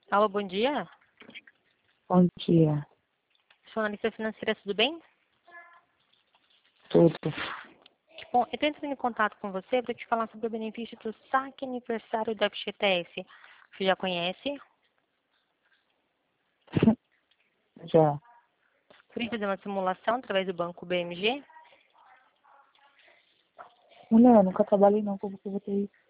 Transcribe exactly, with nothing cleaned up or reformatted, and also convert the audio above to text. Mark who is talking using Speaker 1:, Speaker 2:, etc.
Speaker 1: Alô, bom dia.
Speaker 2: Bom dia.
Speaker 1: Sou analista financeira, tudo bem?
Speaker 2: Tudo.
Speaker 1: Bom, eu estou entrando em contato com você para te falar sobre o benefício do saque aniversário da F G T S. Você já conhece?
Speaker 2: Já.
Speaker 1: Queria fazer uma simulação através do banco B M G.
Speaker 2: Mulher, nunca trabalhei não, como que eu vou ter isso?